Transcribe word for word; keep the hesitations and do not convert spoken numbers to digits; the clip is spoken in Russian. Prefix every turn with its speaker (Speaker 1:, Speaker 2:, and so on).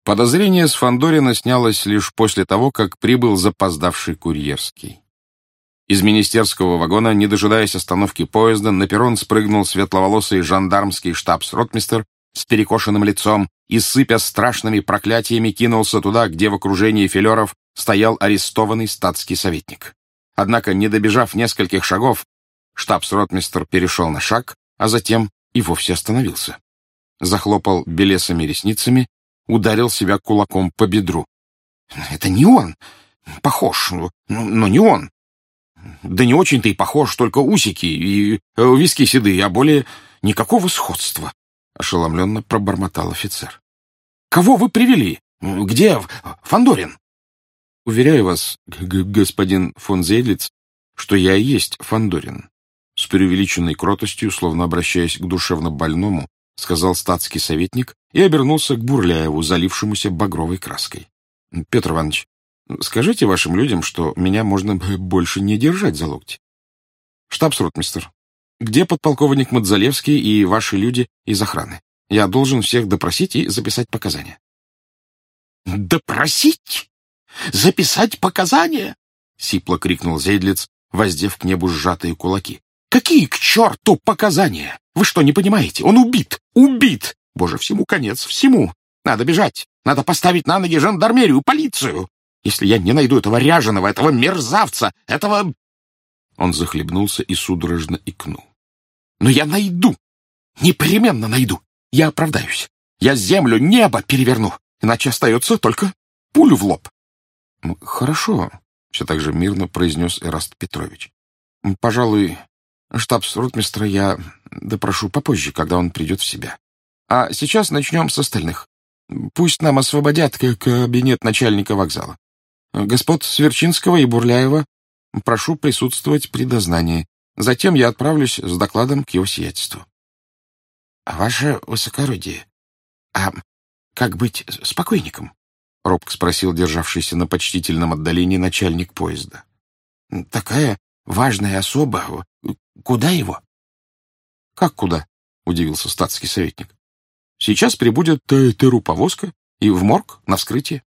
Speaker 1: Подозрение с Фандорина снялось лишь после того, как прибыл запоздавший курьерский. Из министерского вагона, не дожидаясь остановки поезда, на перрон спрыгнул светловолосый жандармский штабс-ротмистр с перекошенным лицом и, сыпя страшными проклятиями, кинулся туда, где в окружении филеров стоял арестованный статский советник. Однако, не добежав нескольких шагов, штабс-ротмистр перешел на шаг, а затем и вовсе остановился. Захлопал белесыми ресницами, ударил себя кулаком по бедру. «Это не он! Похож, но, но не он! Да не очень-то и похож, только усики и виски седые, а более никакого сходства!» — ошеломленно пробормотал офицер. «Кого вы привели? Где Фандорин?» «Уверяю вас, господин фон Зейдлиц, что я и есть Фандорин», — с преувеличенной кротостью, словно обращаясь к душевно больному, сказал статский советник и обернулся к Бурляеву, залившемуся багровой краской. «Петр Иванович, скажите вашим людям, что меня можно больше не держать за локти. Штабс-ротмистр, где подполковник Мадзалевский и ваши люди из охраны? Я должен всех допросить и записать показания». «Допросить? Записать показания?» — сипло крикнул Зейдлиц, воздев к небу сжатые кулаки. «Какие к черту показания? Вы что, не понимаете? Он убит! Убит! Боже, всему конец, всему! Надо бежать! Надо поставить на ноги жандармерию, полицию! Если я не найду этого ряженого, этого мерзавца, этого...» Он захлебнулся и судорожно икнул. «Но я найду! Непременно найду! Я оправдаюсь! Я землю, небо переверну! Иначе остается только пулю в лоб!» «Хорошо», — все так же мирно произнес Эраст Петрович. «Пожалуй, штабс-ротмистра я допрошу попозже, когда он придет в себя. А сейчас начнем с остальных. Пусть нам освободят кабинет начальника вокзала. Господ Сверчинского и Бурляева прошу присутствовать при дознании. Затем я отправлюсь с докладом к его сиятельству». «Ваше высокородие, а как быть с покойником?» — робко спросил державшийся на почтительном отдалении начальник поезда. «Такая важная особа. Куда его?» «Как куда?» — удивился статский советник. «Сейчас прибудет труповозка и в морг на вскрытие.